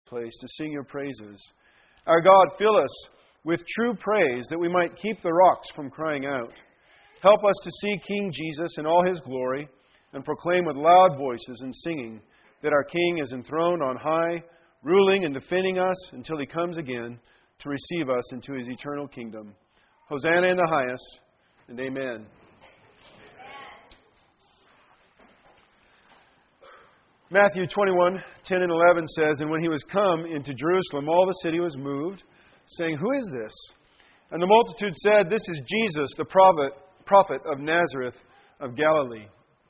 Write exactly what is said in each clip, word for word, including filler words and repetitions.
place to sing your praises. Our God, fill us with true praise that we might keep the rocks from crying out. Help us to see King Jesus in all His glory and proclaim with loud voices and singing that our King is enthroned on high, ruling and defending us until He comes again to receive us into His eternal kingdom. Hosanna in the highest, and amen. Matthew twenty-one, ten and eleven says, "And when He was come into Jerusalem, all the city was moved, saying, Who is this? And the multitude said, This is Jesus, the prophet, prophet of Nazareth of Galilee."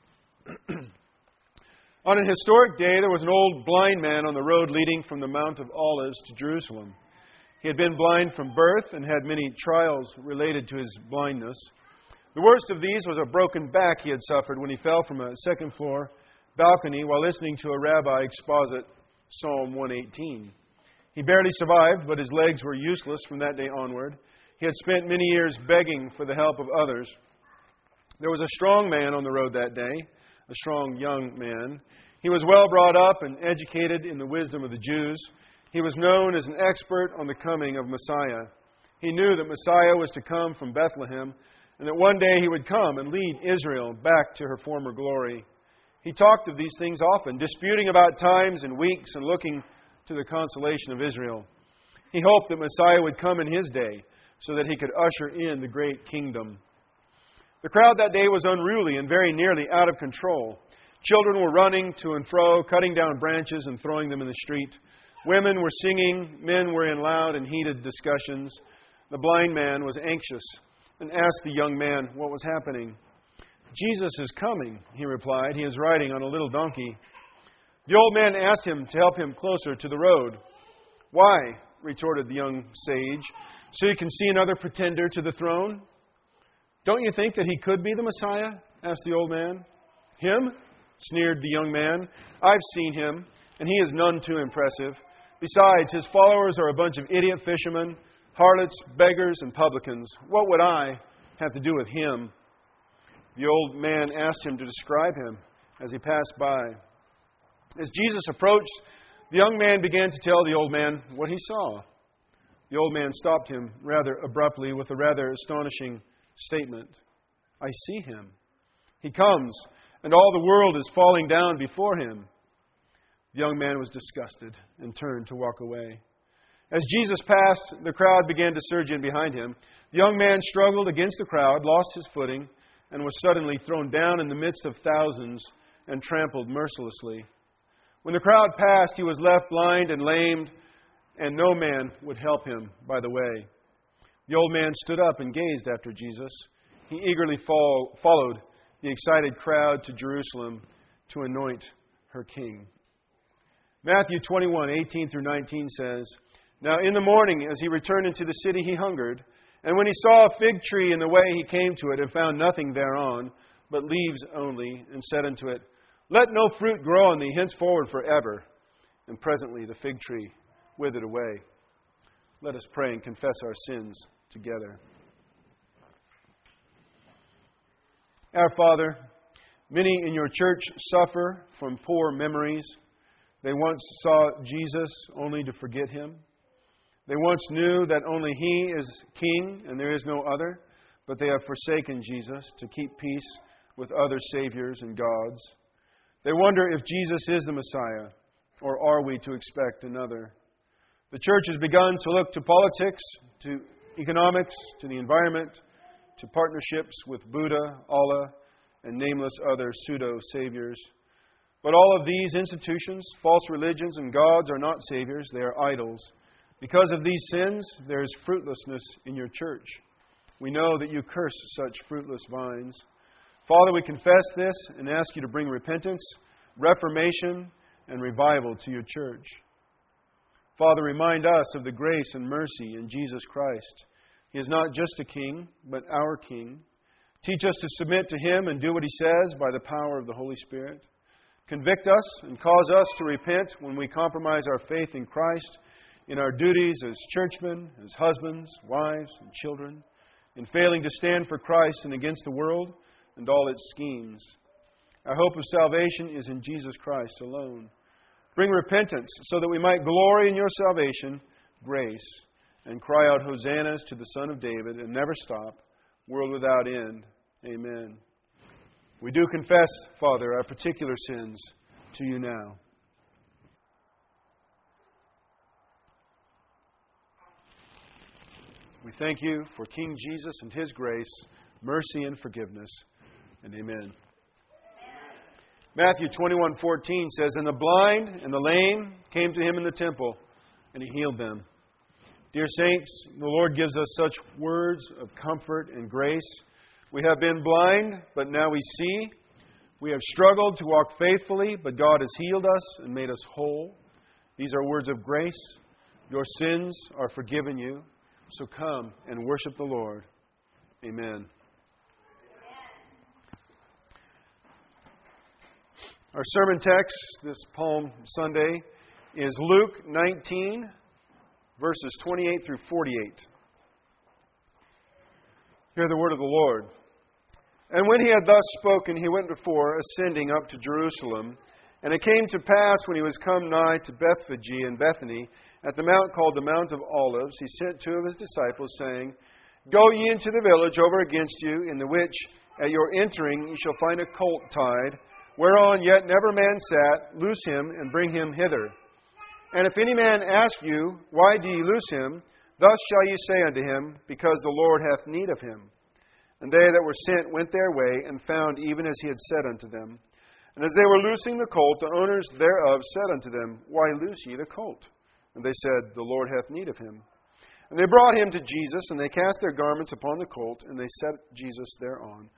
On an historic day, there was an old blind man on the road leading from the Mount of Olives to Jerusalem. He had been blind from birth and had many trials related to his blindness. The worst of these was a broken back he had suffered when he fell from a second-floor balcony while listening to a rabbi exposit Psalm one eighteen. He barely survived, but his legs were useless from that day onward. He had spent many years begging for the help of others. There was a strong man on the road that day, a strong young man. He was well brought up and educated in the wisdom of the Jews. He was known as an expert on the coming of Messiah. He knew that Messiah was to come from Bethlehem and that one day He would come and lead Israel back to her former glory. He talked of these things often, disputing about times and weeks and looking to the consolation of Israel. He hoped that Messiah would come in His day so that He could usher in the great kingdom. The crowd that day was unruly and very nearly out of control. Children were running to and fro, cutting down branches and throwing them in the street. Women were singing, men were in loud and heated discussions. The blind man was anxious and asked the young man what was happening. "Jesus is coming," he replied. "He is riding on a little donkey." The old man asked him to help him closer to the road. "Why?" retorted the young sage. "So you can see another pretender to the throne?" "Don't you think that He could be the Messiah?" asked the old man. "Him?" sneered the young man. "I've seen Him, and He is none too impressive. Besides, His followers are a bunch of idiot fishermen, harlots, beggars, and publicans. What would I have to do with Him?" The old man asked him to describe Him as He passed by. As Jesus approached, the young man began to tell the old man what he saw. The old man stopped him rather abruptly with a rather astonishing statement. "I see Him. He comes, and all the world is falling down before Him." The young man was disgusted and turned to walk away. As Jesus passed, the crowd began to surge in behind Him. The young man struggled against the crowd, lost his footing, and was suddenly thrown down in the midst of thousands and trampled mercilessly. When the crowd passed, he was left blind and lamed, and no man would help him by the way. The old man stood up and gazed after Jesus. He eagerly fol- followed the excited crowd to Jerusalem to anoint her king. Matthew twenty-one, eighteen through nineteen says, "Now in the morning, as He returned into the city, He hungered. And when He saw a fig tree in the way, He came to it and found nothing thereon, but leaves only, and said unto it, Let no fruit grow on thee henceforward forever. And presently the fig tree withered away." Let us pray and confess our sins together. Our Father, many in your church suffer from poor memories. They once saw Jesus only to forget Him. They once knew that only He is King and there is no other, but they have forsaken Jesus to keep peace with other saviors and gods. They wonder if Jesus is the Messiah, or are we to expect another? The church has begun to look to politics, to economics, to the environment, to partnerships with Buddha, Allah, and nameless other pseudo-saviors. But all of these institutions, false religions, and gods are not saviors, they are idols. Because of these sins, there is fruitlessness in your church. We know that you curse such fruitless vines. Father, we confess this and ask you to bring repentance, reformation, and revival to your church. Father, remind us of the grace and mercy in Jesus Christ. He is not just a king, but our King. Teach us to submit to Him and do what He says by the power of the Holy Spirit. Convict us and cause us to repent when we compromise our faith in Christ in our duties as churchmen, as husbands, wives, and children, in failing to stand for Christ and against the world and all its schemes. Our hope of salvation is in Jesus Christ alone. Bring repentance so that we might glory in your salvation, grace, and cry out hosannas to the Son of David and never stop, world without end. Amen. We do confess, Father, our particular sins to you now. We thank you for King Jesus and His grace, mercy, and forgiveness. And amen. Matthew twenty-one fourteen says, And the blind and the lame came to Him in the temple, and He healed them. Dear saints, the Lord gives us such words of comfort and grace. We have been blind, but now we see. We have struggled to walk faithfully, but God has healed us and made us whole. These are words of grace. Your sins are forgiven you. So come and worship the Lord. Amen. Our sermon text this Palm Sunday is Luke nineteen, verses twenty-eight through forty-eight. Hear the word of the Lord. And when he had thus spoken, he went before, ascending up to Jerusalem. And it came to pass, when he was come nigh to Bethphage and Bethany, at the mount called the Mount of Olives, he sent two of his disciples, saying, Go ye into the village over against you, in the which at your entering ye shall find a colt tied, whereon yet never man sat. Loose him, and bring him hither. And if any man ask you, Why do ye loose him? Thus shall ye say unto him, Because the Lord hath need of him. And they that were sent went their way, and found even as he had said unto them. And as they were loosing the colt, the owners thereof said unto them, Why loose ye the colt? And they said, The Lord hath need of him. And they brought him to Jesus, and they cast their garments upon the colt, and they set Jesus thereon.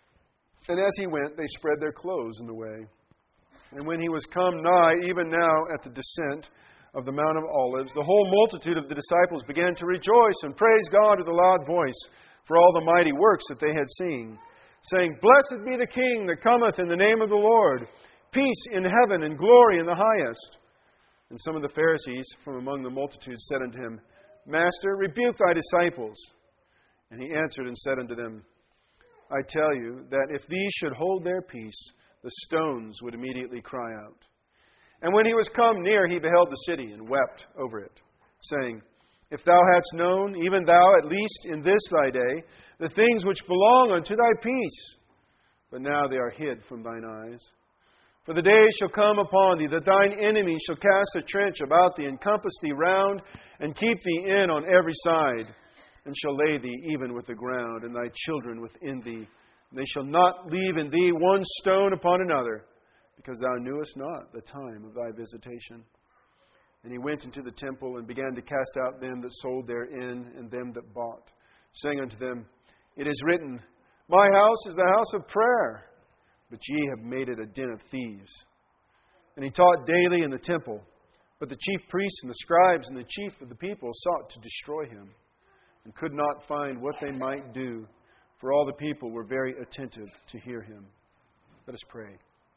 And as he went, they spread their clothes in the way. And when he was come nigh, even now at the descent of the Mount of Olives, the whole multitude of the disciples began to rejoice and praise God with a loud voice for all the mighty works that they had seen, saying, Blessed be the King that cometh in the name of the Lord, peace in heaven and glory in the highest. And some of the Pharisees from among the multitude said unto him, Master, rebuke thy disciples. And he answered and said unto them, I tell you that if these should hold their peace, the stones would immediately cry out. And when he was come near, he beheld the city and wept over it, saying, If thou hadst known, even thou at least in this thy day, the things which belong unto thy peace, but now they are hid from thine eyes. For the days shall come upon thee that thine enemies shall cast a trench about thee, and compass thee round, and keep thee in on every side, and shall lay thee even with the ground, and thy children within thee. And they shall not leave in thee one stone upon another, because thou knewest not the time of thy visitation. And he went into the temple, and began to cast out them that sold therein, and them that bought, saying unto them, It is written, My house is the house of prayer, but ye have made it a den of thieves. And he taught daily in the temple. But the chief priests and the scribes and the chief of the people sought to destroy him, and could not find what they might do, for all the people were very attentive to hear him. Let us pray.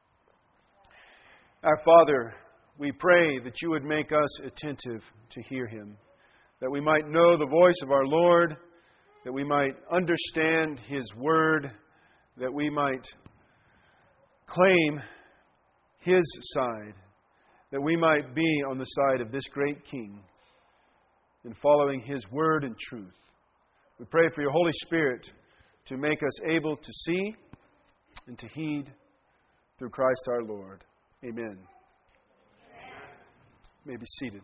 Our Father, we pray that you would make us attentive to hear him, that we might know the voice of our Lord, that we might understand his word, that we might claim his side, that we might be on the side of this great King in following his word and truth. We pray for your Holy Spirit to make us able to see and to heed through Christ our Lord. Amen. Amen. You may be seated.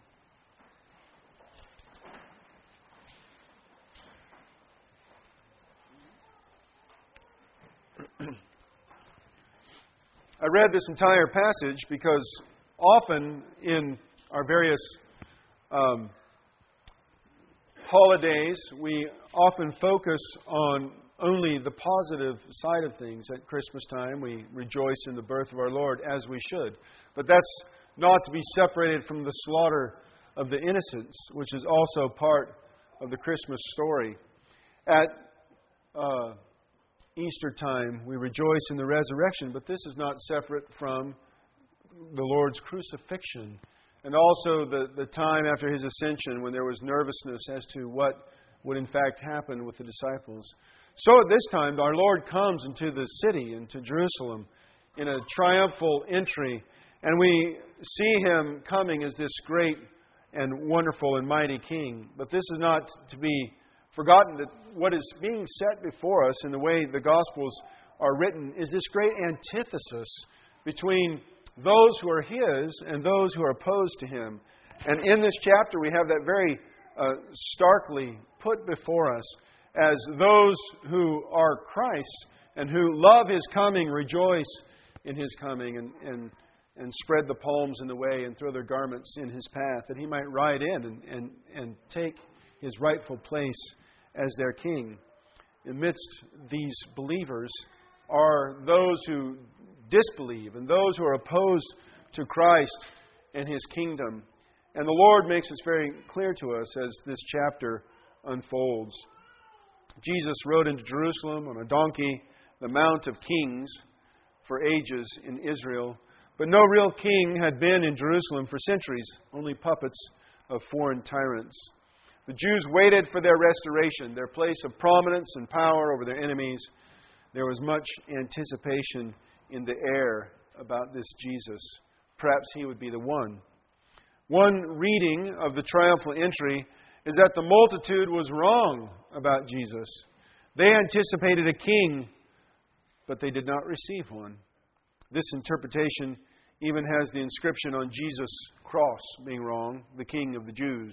I read this entire passage because often in our various um, holidays, we often focus on only the positive side of things. At Christmas time, we rejoice in the birth of our Lord, as we should. But that's not to be separated from the slaughter of the innocents, which is also part of the Christmas story. At uh, Easter time, we rejoice in the resurrection, but this is not separate from the Lord's crucifixion, and also the, the time after his ascension when there was nervousness as to what would in fact happen with the disciples. So at this time, our Lord comes into the city, into Jerusalem, in a triumphal entry, And we see Him coming as this great and wonderful and mighty King. But this is not to be forgotten, that what is being set before us in the way the Gospels are written is this great antithesis between those who are His and those who are opposed to Him. And in this chapter we have that very uh, starkly put before us as those who are Christ's and who love His coming, rejoice in His coming, and, and, and spread the palms in the way and throw their garments in His path, that He might ride in and, and, and take His rightful place as their King. Amidst these believers are those who disbelieve and those who are opposed to Christ and His kingdom. And the Lord makes this very clear to us as this chapter unfolds. Jesus rode into Jerusalem on a donkey, the Mount of Kings, for ages in Israel. But no real king had been in Jerusalem for centuries, only puppets of foreign tyrants. The Jews waited for their restoration, their place of prominence and power over their enemies. There was much anticipation in the air about this Jesus. Perhaps He would be the one. One reading of the triumphal entry is that the multitude was wrong about Jesus. They anticipated a king, but they did not receive one. This interpretation even has the inscription on Jesus' cross being wrong, the King of the Jews.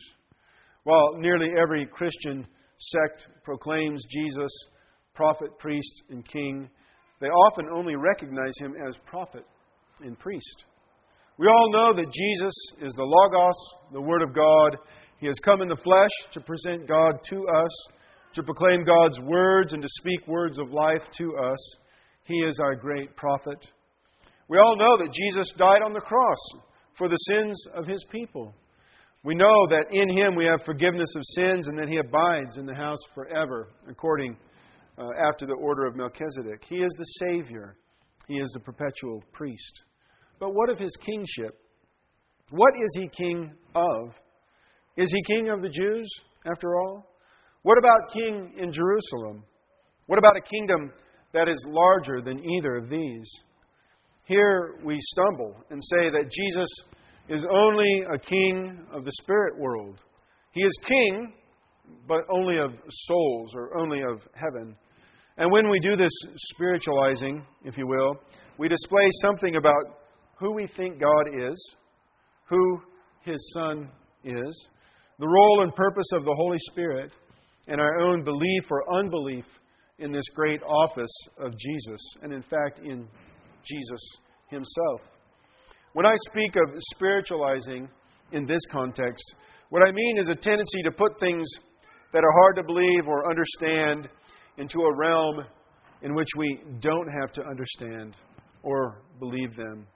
While nearly every Christian sect proclaims Jesus prophet, priest, and king, they often only recognize Him as prophet and priest. We all know that Jesus is the Logos, the Word of God. He has come in the flesh to present God to us, to proclaim God's words and to speak words of life to us. He is our great prophet. We all know that Jesus died on the cross for the sins of His people. We know that in Him we have forgiveness of sins and that He abides in the house forever, according uh, after the order of Melchizedek. He is the Savior. He is the perpetual priest. But what of His kingship? What is He king of? Is He king of the Jews, after all? What about king in Jerusalem? What about a kingdom that is larger than either of these? Here we stumble and say that Jesus is only a king of the spirit world. He is king, but only of souls, or only of heaven. And when we do this spiritualizing, if you will, we display something about who we think God is, who His Son is, the role and purpose of the Holy Spirit, and our own belief or unbelief in this great office of Jesus, and in fact in Jesus Himself. When I speak of spiritualizing in this context, what I mean is a tendency to put things that are hard to believe or understand into a realm in which we don't have to understand or believe them.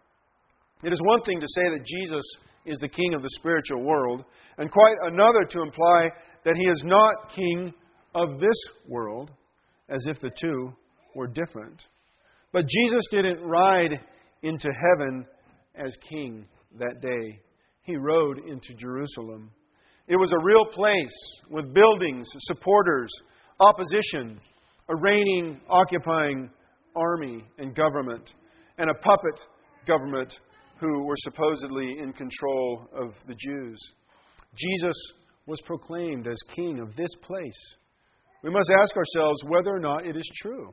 It is one thing to say that Jesus is the king of the spiritual world, and quite another to imply that He is not king of this world, as if the two were different. But Jesus didn't ride into heaven as king that day. He rode into Jerusalem. It was a real place with buildings, supporters, opposition, a reigning, occupying army and government, and a puppet government who were supposedly in control of the Jews. Jesus was proclaimed as king of this place. We must ask ourselves whether or not it is true.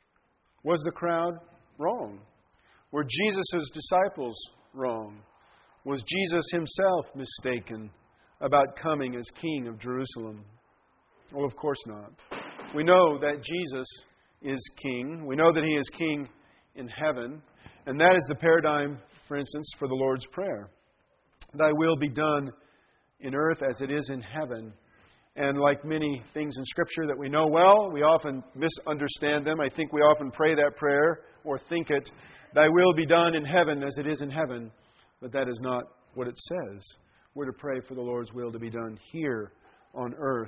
Was the crowd wrong? Were Jesus' disciples wrong? Was Jesus Himself mistaken about coming as King of Jerusalem? Well, of course not. We know that Jesus is King. We know that He is King in heaven. And that is the paradigm, for instance, for the Lord's Prayer. Thy will be done in earth as it is in heaven. And like many things in Scripture that we know well, we often misunderstand them. I think we often pray that prayer or think it, Thy will be done in heaven as it is in heaven. But that is not what it says. We're to pray for the Lord's will to be done here on earth.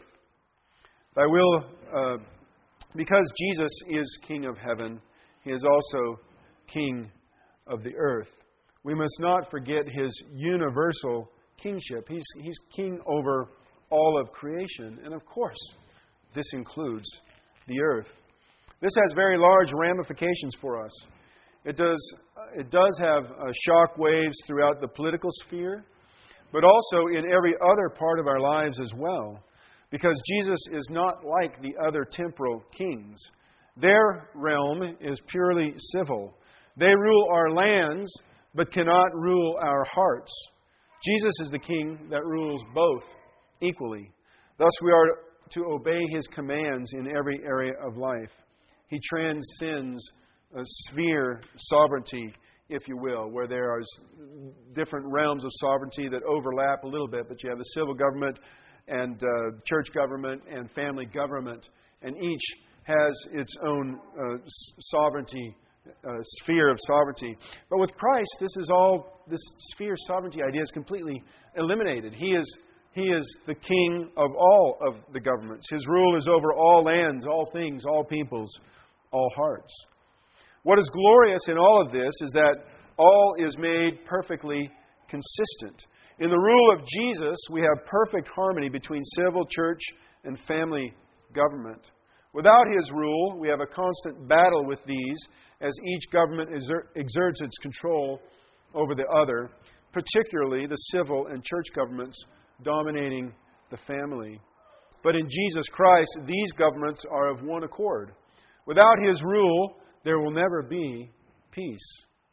Thy will, uh, because Jesus is King of heaven, He is also King of the earth. We must not forget His universal kingship. He's, he's king over all of creation. And of course, this includes the earth. This has very large ramifications for us. It does, it does have uh, shock waves throughout the political sphere, but also in every other part of our lives as well. Because Jesus is not like the other temporal kings. Their realm is purely civil. They rule our lands, but cannot rule our hearts. Jesus is the King that rules both equally. Thus we are to obey His commands in every area of life. He transcends a sphere sovereignty, if you will, where there are different realms of sovereignty that overlap a little bit, but you have the civil government and uh, church government and family government, and each has its own uh, sovereignty, uh, sphere of sovereignty. But with Christ, this is all, this sphere of sovereignty idea is completely eliminated. He is He is the King of all of the governments. His rule is over all lands, all things, all peoples, all hearts. What is glorious in all of this is that all is made perfectly consistent. In the rule of Jesus, we have perfect harmony between civil, church, and family government. Without His rule, we have a constant battle with these as each government exerts its control over the other, particularly the civil and church governments dominating the family. But in Jesus Christ, these governments are of one accord. Without His rule, there will never be peace.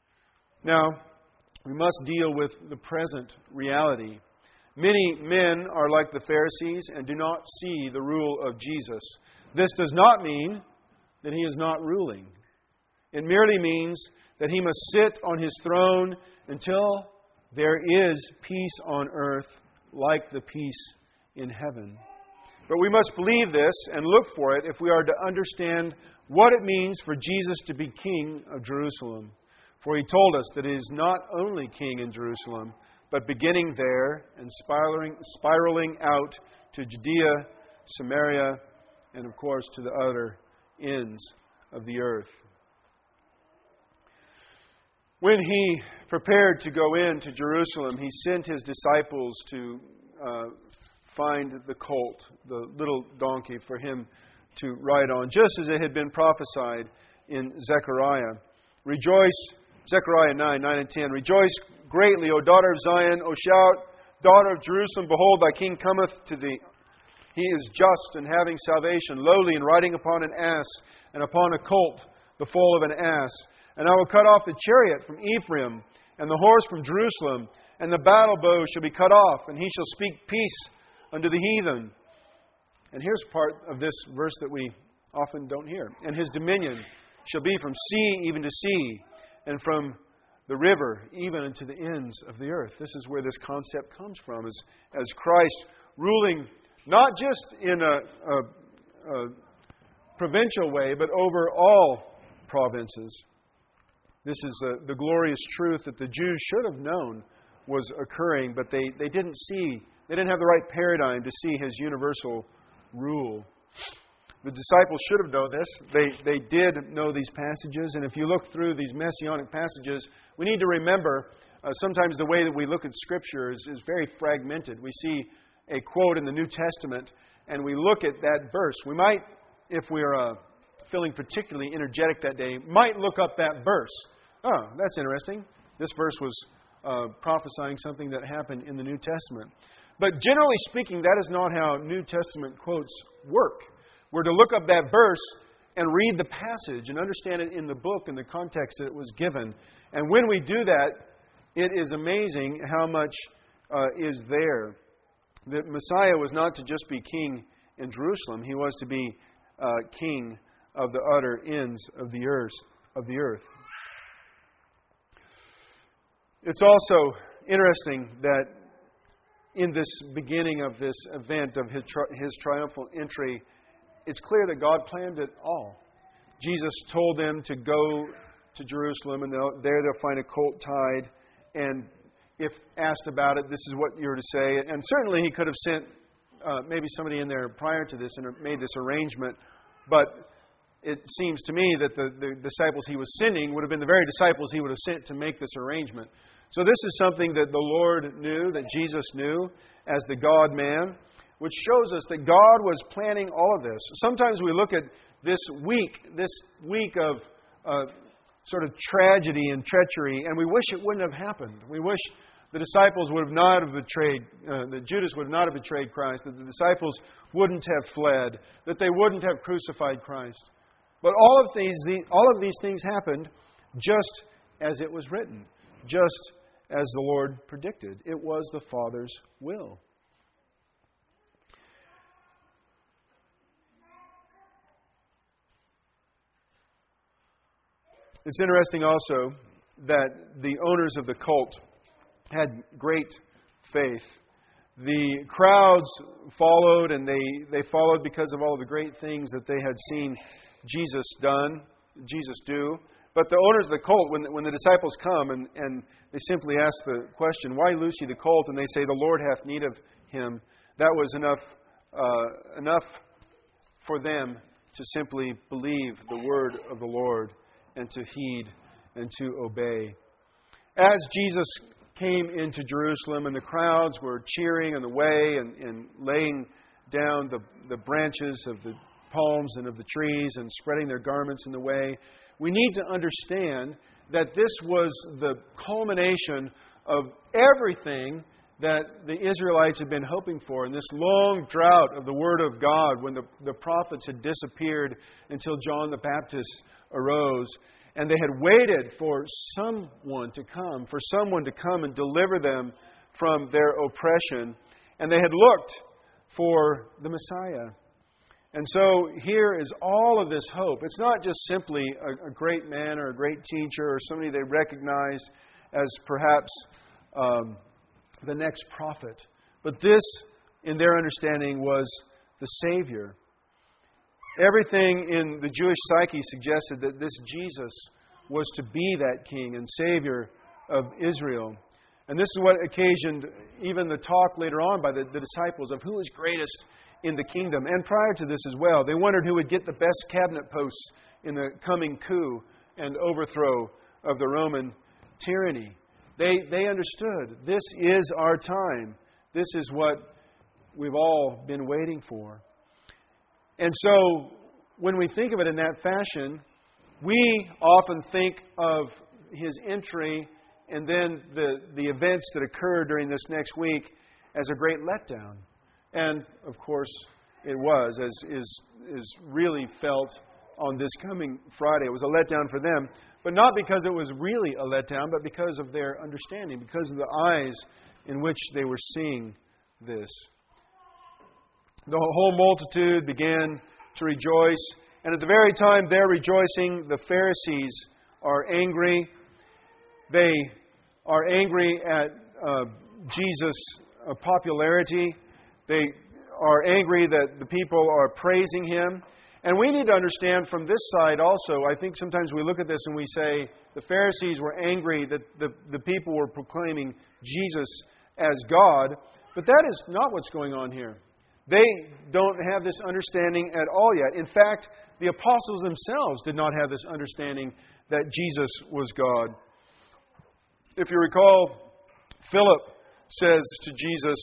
Now, we must deal with the present reality. Many men are like the Pharisees and do not see the rule of Jesus. This does not mean that He is not ruling. It merely means that He must sit on His throne until there is peace on earth like the peace in heaven. But we must believe this and look for it if we are to understand what it means for Jesus to be King of Jerusalem. For He told us that He is not only King in Jerusalem, but beginning there and spiraling, spiraling out to Judea, Samaria, and of course to the other ends of the earth. When He prepared to go into Jerusalem, He sent His disciples to uh, find the colt, the little donkey, for Him to ride on, just as it had been prophesied in Zechariah. Rejoice, Zechariah nine, nine and ten. Rejoice greatly, O daughter of Zion, O shout, daughter of Jerusalem, behold, thy King cometh to thee. He is just and having salvation, lowly and riding upon an ass, and upon a colt, the foal of an ass. And I will cut off the chariot from Ephraim, and the horse from Jerusalem, and the battle bow shall be cut off, and he shall speak peace unto the heathen. And here's part of this verse that we often don't hear. And His dominion shall be from sea even to sea, and from the river even unto the ends of the earth. This is where this concept comes from, as, as Christ ruling not just in a, a, a provincial way, but over all provinces. This is a, the glorious truth that the Jews should have known was occurring, but they, they didn't see, they didn't have the right paradigm to see His universal rule. The disciples should have known this. They, they did know these passages, and if you look through these messianic passages, we need to remember uh, sometimes the way that we look at Scripture is, is very fragmented. We see a quote in the New Testament, and we look at that verse. We might, if we're uh, feeling particularly energetic that day, might look up that verse. Oh, that's interesting. This verse was uh, prophesying something that happened in the New Testament. But generally speaking, that is not how New Testament quotes work. We're to look up that verse and read the passage and understand it in the book and the context that it was given. And when we do that, it is amazing how much uh, is there. The Messiah was not to just be king in Jerusalem. He was to be uh, king of the utter ends of the earth. Of the earth. It's also interesting that in this beginning of this event of his, tri- his triumphal entry, it's clear that God planned it all. Jesus told them to go to Jerusalem, and there they'll find a colt tied. And if asked about it, this is what you're to say. And certainly He could have sent uh, maybe somebody in there prior to this and made this arrangement. But it seems to me that the, the disciples He was sending would have been the very disciples He would have sent to make this arrangement. So this is something that the Lord knew, that Jesus knew as the God-man, which shows us that God was planning all of this. Sometimes we look at this week, this week of uh, sort of tragedy and treachery, and we wish it wouldn't have happened. We wish the disciples would have not have betrayed, uh, that Judas would not have betrayed Christ, that the disciples wouldn't have fled, that they wouldn't have crucified Christ. But all of these, all of these things happened just as it was written, just as the Lord predicted. It was the Father's will. It's interesting also that the owners of the cult had great faith. The crowds followed, and they, they followed because of all the great things that they had seen Jesus done, Jesus do. But the owners of the colt, when, when the disciples come and, and they simply ask the question, why loose ye the colt? And they say, the Lord hath need of him. That was enough, uh, enough for them to simply believe the word of the Lord and to heed and to obey. As Jesus came into Jerusalem and the crowds were cheering on the way and, and laying down the, the branches of the palms and of the trees and spreading their garments in the way, we need to understand that this was the culmination of everything that the Israelites had been hoping for in this long drought of the Word of God when the, the prophets had disappeared until John the Baptist arose. And they had waited for someone to come, for someone to come and deliver them from their oppression. And they had looked for the Messiah. And so here is all of this hope. It's not just simply a, a great man or a great teacher or somebody they recognize as perhaps um, the next prophet. But this, in their understanding, was the Savior. Everything in the Jewish psyche suggested that this Jesus was to be that King and Savior of Israel. And this is what occasioned even the talk later on by the, the disciples of who is greatest in the kingdom. And prior to this as well, they wondered who would get the best cabinet posts in the coming coup and overthrow of the Roman tyranny. They, they understood this is our time. This is what we've all been waiting for. And so, when we think of it in that fashion, we often think of His entry and then the, the events that occurred during this next week as a great letdown. And, of course, it was, as is, is really felt on this coming Friday. It was a letdown for them, but not because it was really a letdown, but because of their understanding, because of the eyes in which they were seeing this. The whole multitude began to rejoice. And at the very time they're rejoicing, the Pharisees are angry. They are angry at uh, Jesus' uh, popularity. They are angry that the people are praising Him. And we need to understand from this side also, I think sometimes we look at this and we say the Pharisees were angry that the, the people were proclaiming Jesus as God. But that is not what's going on here. They don't have this understanding at all yet. In fact, the apostles themselves did not have this understanding that Jesus was God. If you recall, Philip says to Jesus,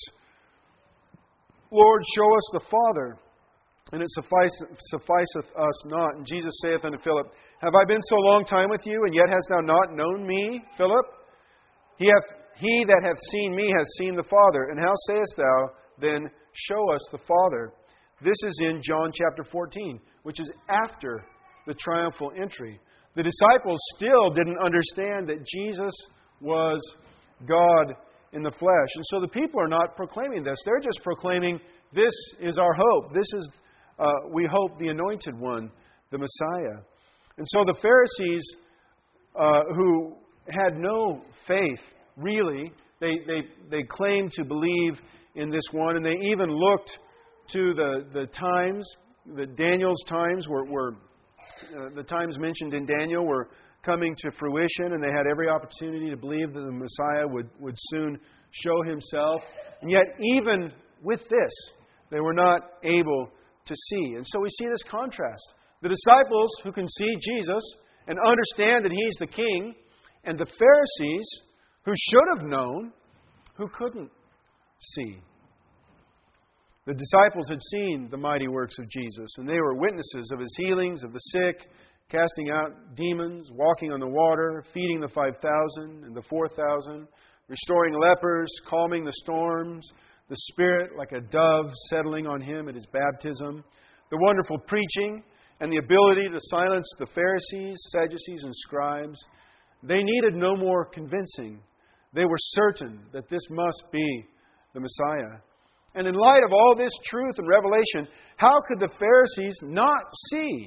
Lord, show us the Father, and it sufficeth, sufficeth us not. And Jesus saith unto Philip, Have I been so long time with you, and yet hast thou not known me, Philip? He, hath, he that hath seen me hath seen the Father. And how sayest thou then, show us the Father? This is in John chapter fourteen, which is after the triumphal entry. The disciples still didn't understand that Jesus was God in the flesh. And so the people are not proclaiming this. They're just proclaiming, this is our hope. This is, uh, we hope, the Anointed One, the Messiah. And so the Pharisees, uh, who had no faith, really, they, they, they claimed to believe in this one, and they even looked to the, the times, the Daniel's times were, were uh, the times mentioned in Daniel were coming to fruition, and they had every opportunity to believe that the Messiah would, would soon show Himself. And yet, even with this, they were not able to see. And so we see this contrast. The disciples who can see Jesus and understand that He's the King, and the Pharisees who should have known, who couldn't see. The disciples had seen the mighty works of Jesus, and they were witnesses of His healings of the sick, casting out demons, walking on the water, feeding the five thousand and the four thousand, restoring lepers, calming the storms, the Spirit like a dove settling on him at his baptism, the wonderful preaching, and the ability to silence the Pharisees, Sadducees, and scribes. They needed no more convincing. They were certain that this must be the Messiah. And in light of all this truth and revelation, how could the Pharisees not see?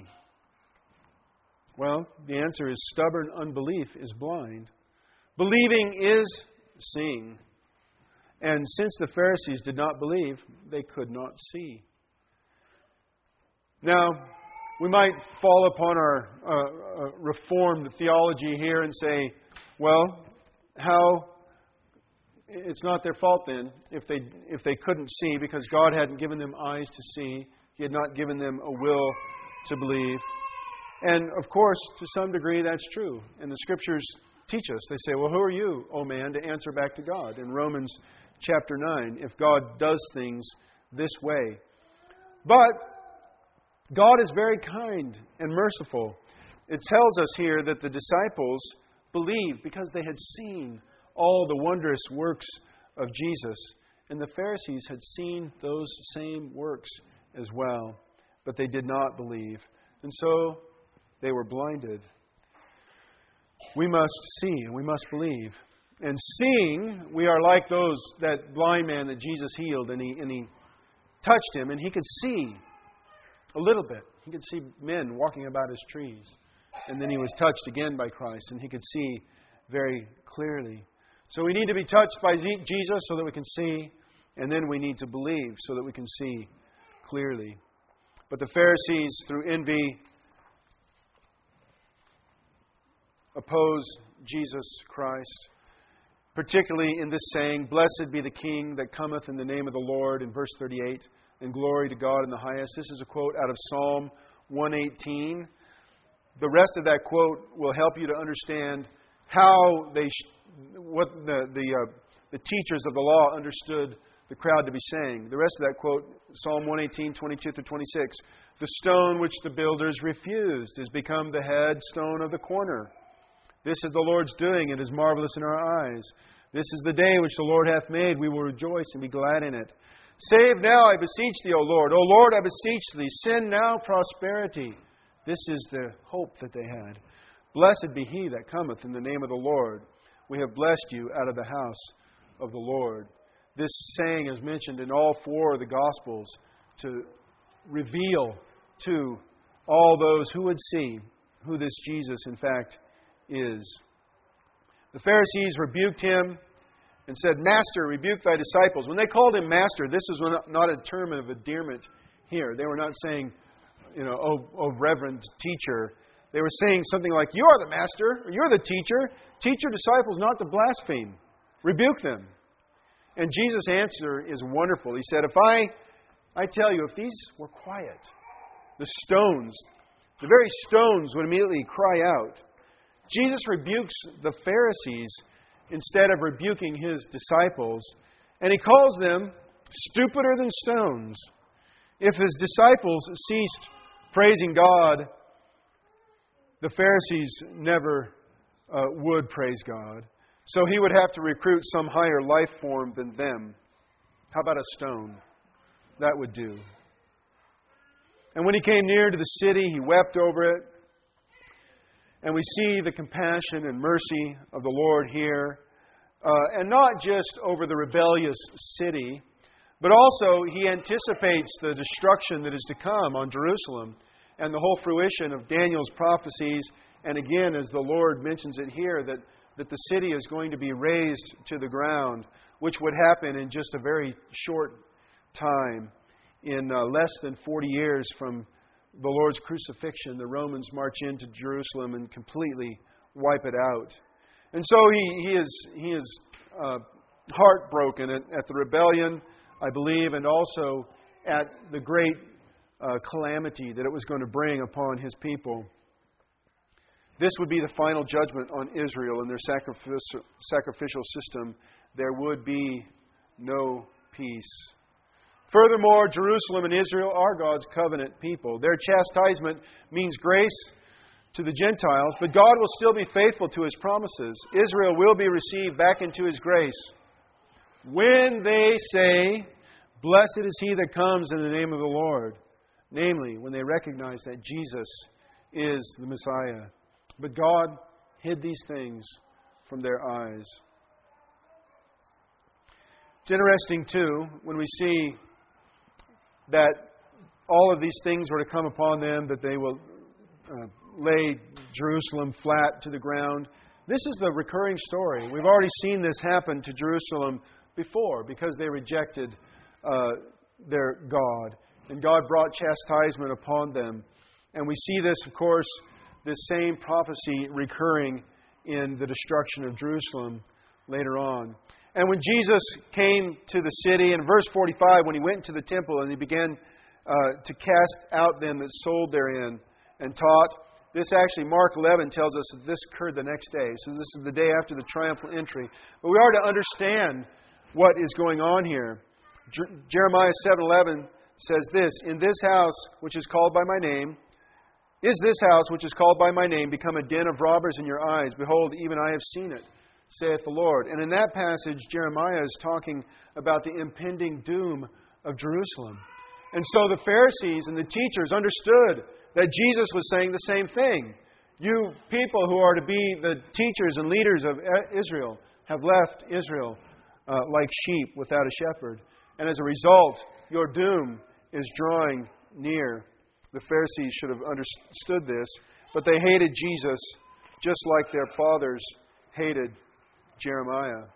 Well, the answer is stubborn unbelief is blind. Believing is seeing. And since the Pharisees did not believe, they could not see. Now, we might fall upon our uh, uh, Reformed theology here and say, well, how... it's not their fault then if they if they couldn't see, because God hadn't given them eyes to see. He had not given them a will to believe. And of course, to some degree, that's true. And the Scriptures teach us. They say, well, who are you, O man, to answer back to God? In Romans chapter nine, if God does things this way. But God is very kind and merciful. It tells us here that the disciples believed because they had seen all the wondrous works of Jesus. And the Pharisees had seen those same works as well. But they did not believe. And so they were blinded. We must see and we must believe. And seeing, we are like those, that blind man that Jesus healed. And he, and he touched him and he could see a little bit. He could see men walking about as trees. And then he was touched again by Christ and he could see very clearly. So we need to be touched by Jesus so that we can see, and then we need to believe so that we can see clearly. But the Pharisees, through envy, oppose Jesus Christ, particularly in this saying, "Blessed be the King that cometh in the name of the Lord," in verse thirty-eight, "and glory to God in the highest." This is a quote out of Psalm one eighteen. The rest of that quote will help you to understand how they sh- what the the, uh, the teachers of the law understood the crowd to be saying. The rest of that quote, Psalm one eighteen, twenty-two through twenty-six. "The stone which the builders refused is become the headstone of the corner. This is the Lord's doing, it is marvelous in our eyes. This is the day which the Lord hath made, we will rejoice and be glad in it. Save now, I beseech thee, O Lord. O Lord, I beseech thee, send now prosperity." This is the hope that they had. "Blessed be he that cometh in the name of the Lord. We have blessed you out of the house of the Lord." This saying is mentioned in all four of the Gospels to reveal to all those who would see who this Jesus, in fact, is. The Pharisees rebuked him and said, "Master, rebuke thy disciples." When they called him Master, this was not a term of endearment here. They were not saying, you know, oh, oh, Reverend Teacher. They were saying something like, "You are the Master, or you're the Teacher. Teach your disciples not to blaspheme. Rebuke them." And Jesus' answer is wonderful. He said, if I, I tell you, if these were quiet, the stones, the very stones would immediately cry out. Jesus rebukes the Pharisees instead of rebuking His disciples. And He calls them stupider than stones. If His disciples ceased praising God, the Pharisees never uh, would praise God. So He would have to recruit some higher life form than them. How about a stone? That would do. And when He came near to the city, He wept over it. And we see the compassion and mercy of the Lord here. Uh, and not just over the rebellious city, but also He anticipates the destruction that is to come on Jerusalem and the whole fruition of Daniel's prophecies. And again, as the Lord mentions it here, that, that the city is going to be razed to the ground, which would happen in just a very short time. In uh, less than forty years from the Lord's crucifixion, the Romans march into Jerusalem and completely wipe it out. And so he, he is he is uh, heartbroken at, at the rebellion, I believe, and also at the great uh, calamity that it was going to bring upon His people. This would be the final judgment on Israel and their sacrificial, sacrificial system. There would be no peace. Furthermore, Jerusalem and Israel are God's covenant people. Their chastisement means grace to the Gentiles, but God will still be faithful to His promises. Israel will be received back into His grace when they say, "Blessed is he that comes in the name of the Lord." Namely, when they recognize that Jesus is the Messiah. But God hid these things from their eyes. It's interesting, too, when we see that all of these things were to come upon them, that they will uh, lay Jerusalem flat to the ground. This is the recurring story. We've already seen this happen to Jerusalem before because they rejected uh, their God. And God brought chastisement upon them. And we see this, of course, this same prophecy recurring in the destruction of Jerusalem later on. And when Jesus came to the city, in verse forty-five, when He went to the temple and He began uh, to cast out them that sold therein and taught, this actually, Mark eleven tells us that this occurred the next day. So this is the day after the triumphal entry. But we are to understand what is going on here. Jer- Jeremiah seven eleven says this, "In this house, which is called by my name, is this house, which is called by my name, become a den of robbers in your eyes? Behold, even I have seen it, saith the Lord." And in that passage, Jeremiah is talking about the impending doom of Jerusalem. And so the Pharisees and the teachers understood that Jesus was saying the same thing. You people who are to be the teachers and leaders of Israel have left Israel uh, like sheep without a shepherd. And as a result, your doom is drawing near. The Pharisees should have understood this, but they hated Jesus just like their fathers hated Jeremiah.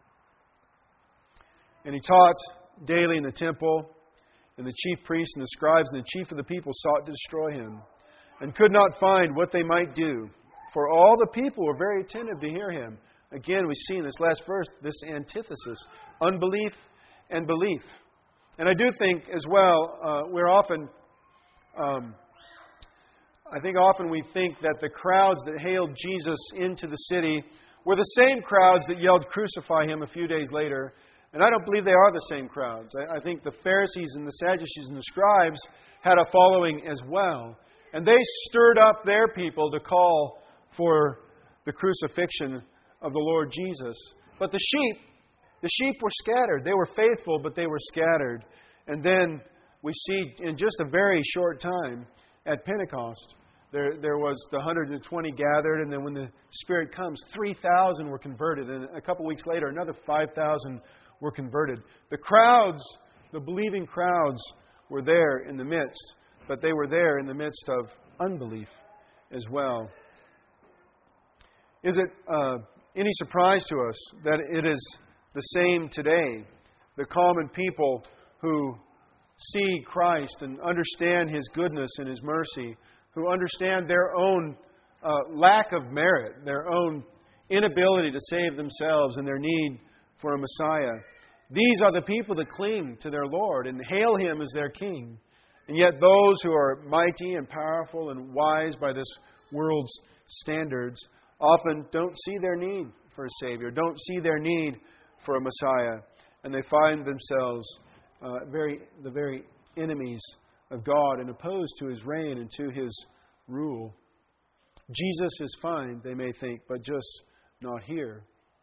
And He taught daily in the temple, and the chief priests and the scribes and the chief of the people sought to destroy Him, and could not find what they might do, for all the people were very attentive to hear Him. Again, we see in this last verse this antithesis, unbelief and belief. And I do think as well, uh, we're often, um, I think often we think that the crowds that hailed Jesus into the city were the same crowds that yelled, "Crucify Him," a few days later. And I don't believe they are the same crowds. I, I think the Pharisees and the Sadducees and the scribes had a following as well. And they stirred up their people to call for the crucifixion of the Lord Jesus. But the sheep, the sheep were scattered. They were faithful, but they were scattered. And then we see in just a very short time at Pentecost, there, there was the one hundred twenty gathered, and then when the Spirit comes, three thousand were converted. And a couple weeks later, another five thousand were converted. The crowds, the believing crowds, were there in the midst, but they were there in the midst of unbelief as well. Is it uh, any surprise to us that it is the same today? The common people who see Christ and understand His goodness and His mercy, who understand their own uh, lack of merit, their own inability to save themselves and their need for a Messiah. These are the people that cling to their Lord and hail Him as their King. And yet those who are mighty and powerful and wise by this world's standards often don't see their need for a Savior, don't see their need for a Messiah. And they find themselves uh, very the very enemies of God and opposed to His reign and to His rule. Jesus is fine, they may think, but just not here.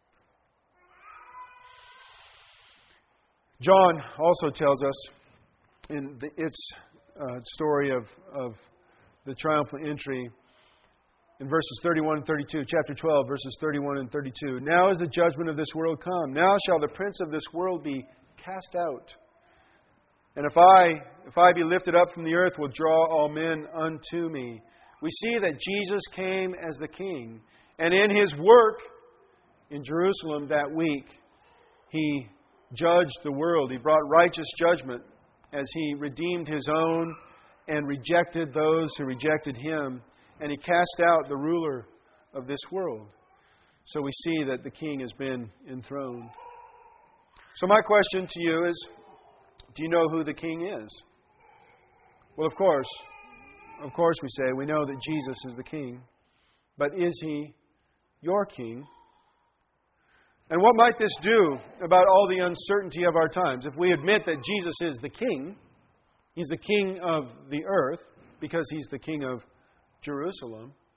John also tells us in the, its uh, story of, of the triumphal entry in verses thirty-one and thirty-two, chapter twelve, verses thirty-one and thirty-two. "Now is the judgment of this world come. Now shall the prince of this world be cast out. And if I, if I be lifted up from the earth, will draw all men unto me." We see that Jesus came as the King. And in His work in Jerusalem that week, He judged the world. He brought righteous judgment as He redeemed His own and rejected those who rejected Him. And He cast out the ruler of this world. So we see that the King has been enthroned. So my question to you is, do you know who the King is? Well, of course, of course we say we know that Jesus is the King. But is He your King? And what might this do about all the uncertainty of our times? If we admit that Jesus is the King, He's the King of the earth because He's the King of Jerusalem,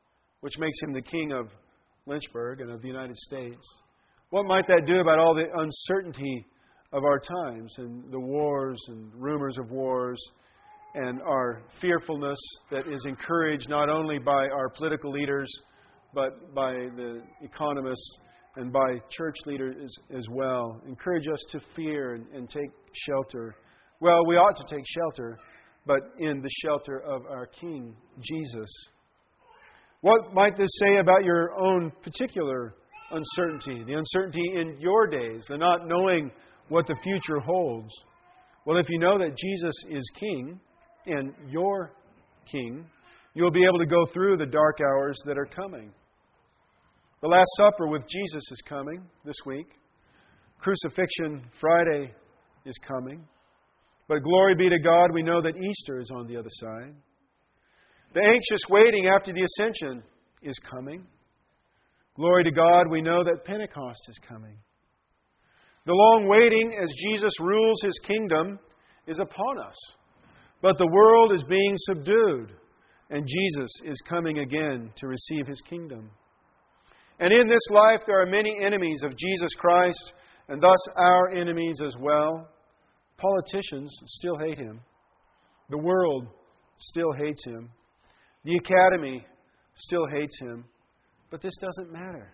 which makes Him the King of Lynchburg and of the United States? What might that do about all the uncertainty of our times and the wars and rumors of wars and our fearfulness that is encouraged not only by our political leaders but by the economists and by church leaders as, as well? Encourage us to fear and, and take shelter. Well, we ought to take shelter, but in the shelter of our King, Jesus. What might this say about your own particular uncertainty, the uncertainty in your days, the not knowing what the future holds? Well, if you know that Jesus is King and your King, you'll be able to go through the dark hours that are coming. The Last Supper with Jesus is coming this week. Crucifixion Friday is coming. But glory be to God, we know that Easter is on the other side. The anxious waiting after the ascension is coming. Glory to God, we know that Pentecost is coming. The long waiting as Jesus rules His kingdom is upon us. But the world is being subdued, and Jesus is coming again to receive His kingdom. And in this life there are many enemies of Jesus Christ, and thus our enemies as well. Politicians still hate Him. The world still hates Him. The academy still hates Him. But this doesn't matter.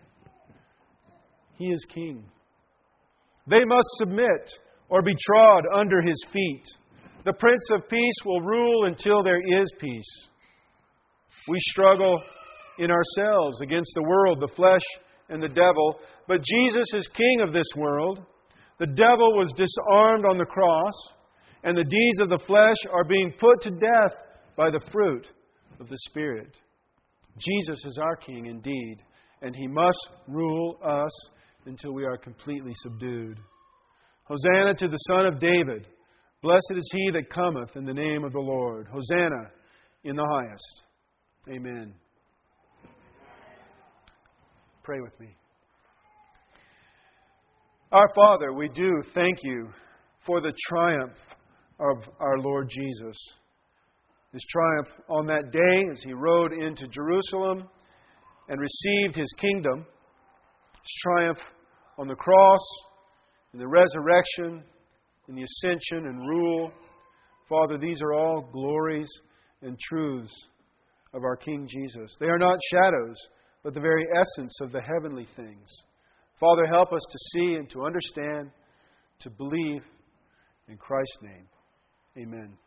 He is King. They must submit or be trod under His feet. The Prince of Peace will rule until there is peace. We struggle in ourselves against the world, the flesh, and the devil. But Jesus is King of this world. The devil was disarmed on the cross, and the deeds of the flesh are being put to death by the fruit of the Spirit. Jesus is our King indeed, and He must rule us until we are completely subdued. Hosanna to the Son of David. Blessed is He that cometh in the name of the Lord. Hosanna in the highest. Amen. Pray with me. Our Father, we do thank You for the triumph of our Lord Jesus. His triumph on that day as He rode into Jerusalem and received His kingdom. His triumph on the cross, in the resurrection, in the ascension and rule. Father, these are all glories and truths of our King Jesus. They are not shadows, but the very essence of the heavenly things. Father, help us to see and to understand, to believe. In Christ's name, amen.